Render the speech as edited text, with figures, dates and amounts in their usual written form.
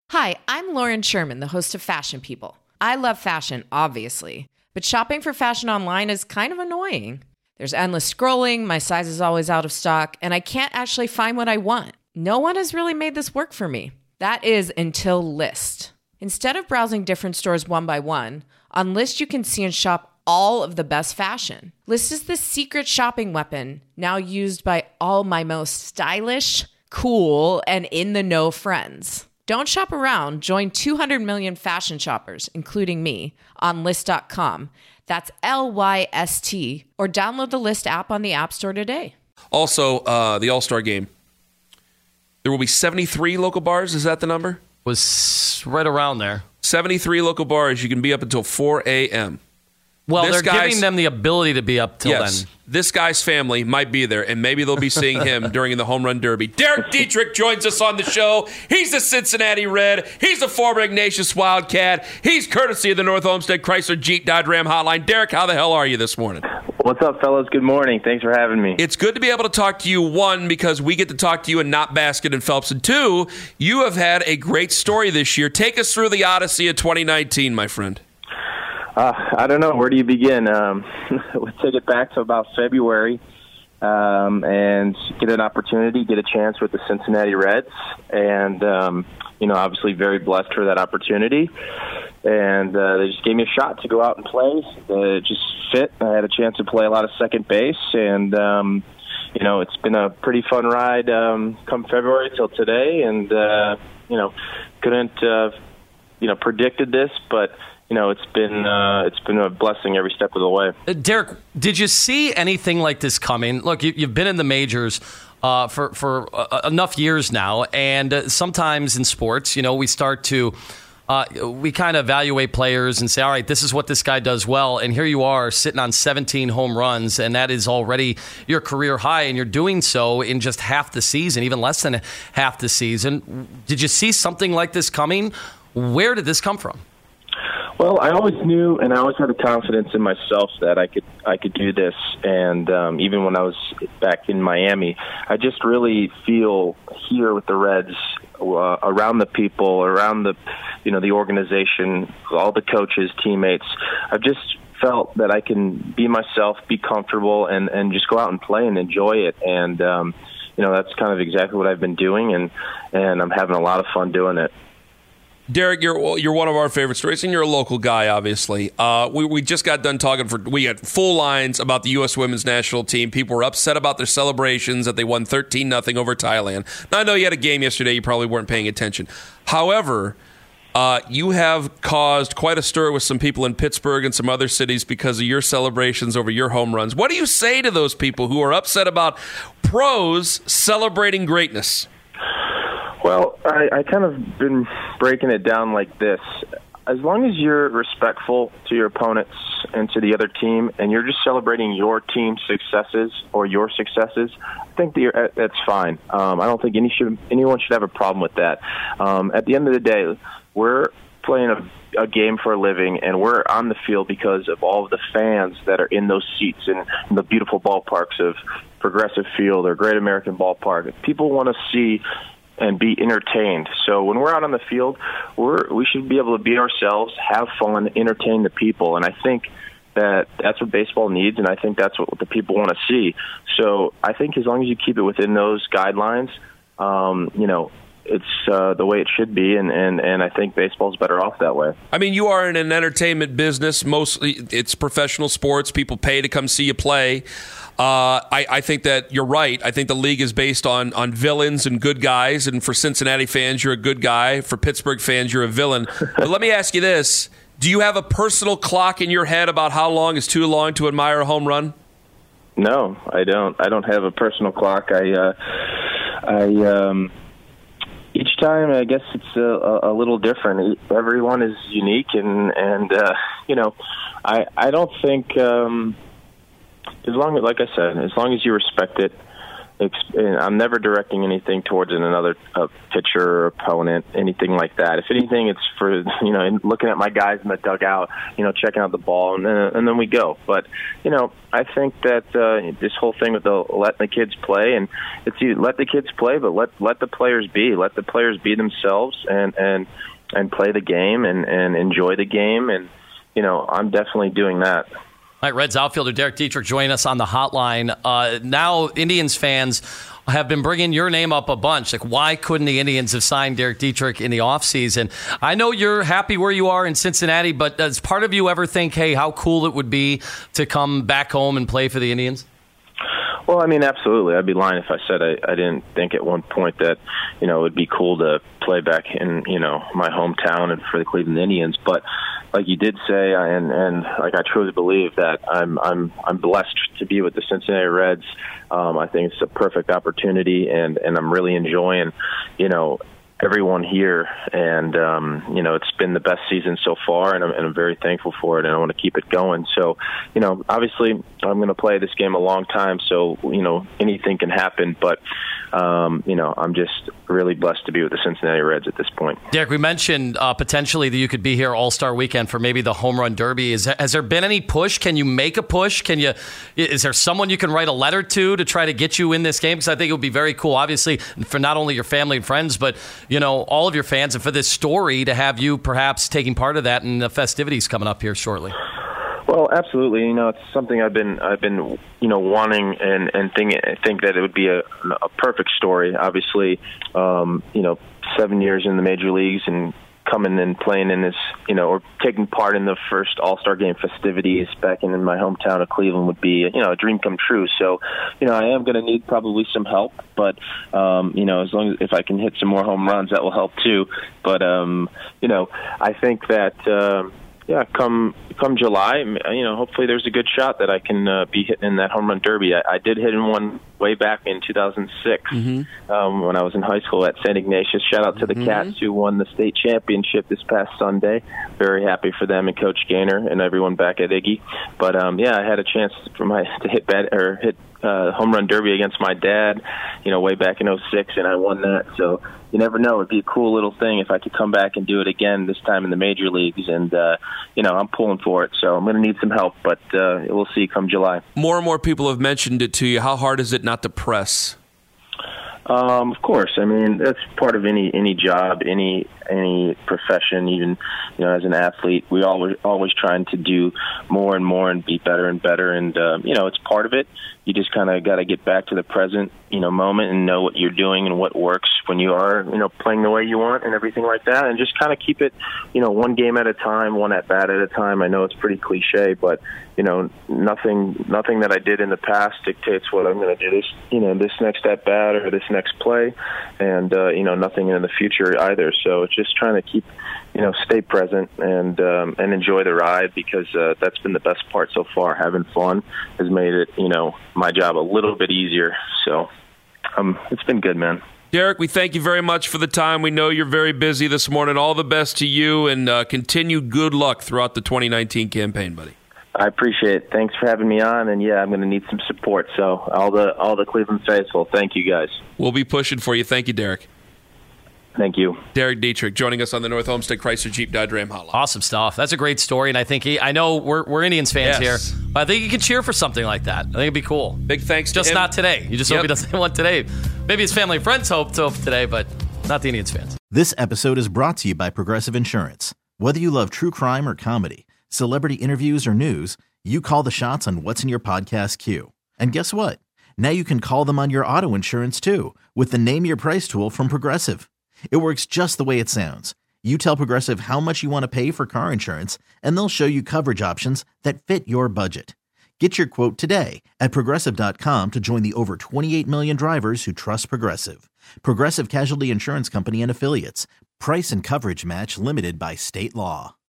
Hi, I'm Lauren Sherman, the host of Fashion People. I love fashion, obviously, but shopping for fashion online is kind of annoying. There's endless scrolling, my size is always out of stock, and I can't actually find what I want. No one has really made this work for me. That is until Lyst. Instead of browsing different stores one by one, on Lyst you can see and shop all of the best fashion. Lyst is the secret shopping weapon, now used by all my most stylish, cool, and in-the-know friends. Don't shop around. Join 200 million fashion shoppers, including me, on Lyst.com. That's Lyst, or download the Lyst app on the App Store today. Also, the All-Star Game. There will be 73 local bars. Is that the number? Was right around there. 73 local bars. You can be up until 4 a.m. Well, they're giving them the ability to be up till then. This guy's family might be there, and maybe they'll be seeing him during the Home Run Derby. Derek Dietrich joins us on the show. He's a Cincinnati Red. He's a former Ignatius Wildcat. He's courtesy of the North Olmsted Chrysler Jeep Dodge Ram Hotline. Derek, how the hell are you this morning? What's up, fellas? Good morning. Thanks for having me. It's good to be able to talk to you, one, because we get to talk to you and not Basket and Phelps, and two, you have had a great story this year. Take us through the Odyssey of 2019, my friend. I don't know. Where do you begin? We'll take it back to about February and get an opportunity, get a chance with the Cincinnati Reds. And, obviously very blessed for that opportunity. And they just gave me a shot to go out and play. It just fit. I had a chance to play a lot of second base. And, it's been a pretty fun ride come February till today. And, couldn't, predicted this, but it's been a blessing every step of the way. Derek, did you see anything like this coming? Look, you've been in the majors for enough years now, and sometimes in sports, we start to we kind of evaluate players and say, all right, this is what this guy does well, and here you are sitting on 17 home runs, and that is already your career high, and you're doing so in just half the season, even less than half the season. Did you see something like this coming? Where did this come from? Well, I always knew, and I always had the confidence in myself that I could do this. And even when I was back in Miami, I just really feel here with the Reds, around the people, around the organization, all the coaches, teammates. I've just felt that I can be myself, be comfortable, and just go out and play and enjoy it. And that's kind of exactly what I've been doing, and I'm having a lot of fun doing it. Derek, you're one of our favorite stories, and you're a local guy, obviously. We just got done talking we had full lines about the U.S. women's national team. People were upset about their celebrations that they won 13-0 over Thailand. Now, I know you had a game yesterday. You probably weren't paying attention. However, you have caused quite a stir with some people in Pittsburgh and some other cities because of your celebrations over your home runs. What do you say to those people who are upset about pros celebrating greatness? Well, I kind of been breaking it down like this. As long as you're respectful to your opponents and to the other team, and you're just celebrating your team's successes or your successes, I think that's fine. I don't think anyone should have a problem with that. At the end of the day, we're playing a game for a living, and we're on the field because of all of the fans that are in those seats in the beautiful ballparks of Progressive Field or Great American Ballpark. People want to see and be entertained. So when we're out on the field, we should be able to be ourselves, have fun, entertain the people. And I think that's what baseball needs, and I think that's what the people want to see. So I think as long as you keep it within those guidelines, it's the way it should be, and I think baseball's better off that way. I mean, you are in an entertainment business. Mostly it's professional sports. People pay to come see you play. I think that you're right. I think the league is based on villains and good guys, and for Cincinnati fans, you're a good guy. For Pittsburgh fans, you're a villain. But let me ask you this. Do you have a personal clock in your head about how long is too long to admire a home run? No, I don't. I don't have a personal clock. Each time, I guess it's a little different. Everyone is unique, and I don't think, as long as, like I said, as long as you respect it, I'm never directing anything towards another pitcher or opponent, anything like that. If anything, it's for, looking at my guys in the dugout, checking out the ball, and then we go. But, I think that this whole thing with letting the kids play, and it's you let the kids play, but let the players be. Let the players be themselves and play the game and enjoy the game. And, I'm definitely doing that. All right, Reds outfielder Derek Dietrich joining us on the hotline. Now, Indians fans have been bringing your name up a bunch. Like, why couldn't the Indians have signed Derek Dietrich in the offseason? I know you're happy where you are in Cincinnati, but does part of you ever think, hey, how cool it would be to come back home and play for the Indians? Well, I mean, absolutely. I'd be lying if I said I didn't think at one point that, it would be cool to play back in, my hometown and for the Cleveland Indians. But like you did say, and like I truly believe that I'm blessed to be with the Cincinnati Reds. I think it's a perfect opportunity, and I'm really enjoying, everyone here, and it's been the best season so far, and I'm very thankful for it, and I want to keep it going. So, obviously I'm going to play this game a long time, so anything can happen, but I'm just really blessed to be with the Cincinnati Reds at this point. Derek, we mentioned potentially that you could be here All-Star Weekend for maybe the Home Run Derby. Has there been any push? Can you make a push? Is there someone you can write a letter to try to get you in this game? Because I think it would be very cool, obviously, for not only your family and friends, but all of your fans, and for this story to have you perhaps taking part of that in the festivities coming up here shortly. Well, absolutely. It's something I've been wanting and think that it would be a perfect story. Obviously, 7 years in the major leagues and coming and playing in this, or taking part in the first All-Star Game festivities back in my hometown of Cleveland would be, a dream come true. So, I am going to need probably some help, but, as long as if I can hit some more home runs, that will help too. But, I think that, come July, hopefully there's a good shot that I can be hitting in that home run derby. I did hit in one way back in 2006 when I was in high school at St. Ignatius. Shout out to the Cats who won the state championship this past Sunday. Very happy for them and Coach Gaynor and everyone back at Iggy. But I had a chance to hit home run derby against my dad, way back in 2006, and I won that. So you never know. It'd be a cool little thing if I could come back and do it again, this time in the major leagues. And, I'm pulling for it. So I'm going to need some help, but we'll see come July. More and more people have mentioned it to you. How hard is it not to press? Of course. I mean, that's part of any job, any profession. Even as an athlete, we always trying to do more and more and be better and better. And it's part of it. You just kind of got to get back to the present, moment and know what you're doing and what works when you are, playing the way you want and everything like that. And just kind of keep it, one game at a time, one at bat at a time. I know it's pretty cliche, but nothing that I did in the past dictates what I'm going to do this next at bat or this next play, and nothing in the future either. So it's just trying to keep stay present and enjoy the ride, because that's been the best part so far. Having fun has made it my job a little bit easier. So it's been good, man. Derek, we thank you very much for the time. We know you're very busy this morning. All the best to you, and continued good luck throughout the 2019 campaign, buddy. I appreciate it. Thanks for having me on, and I'm going to need some support. So all the Cleveland faithful, thank you guys. We'll be pushing for you. Thank you, Derek. Thank you. Derek Dietrich joining us on the North Olmsted Chrysler Jeep Dodge Ram Hotline. Awesome stuff. That's a great story, and I think I know we're Indians fans here, but I think you can cheer for something like that. I think it'd be cool. Big thanks just to him. Not today. You just hope he doesn't want today. Maybe his family and friends hope today, but not the Indians fans. This episode is brought to you by Progressive Insurance. Whether you love true crime or comedy, celebrity interviews or news, you call the shots on what's in your podcast queue. And guess what? Now you can call them on your auto insurance too, with the Name Your Price tool from Progressive. It works just the way it sounds. You tell Progressive how much you want to pay for car insurance, and they'll show you coverage options that fit your budget. Get your quote today at Progressive.com to join the over 28 million drivers who trust Progressive. Progressive Casualty Insurance Company and Affiliates. Price and coverage match limited by state law.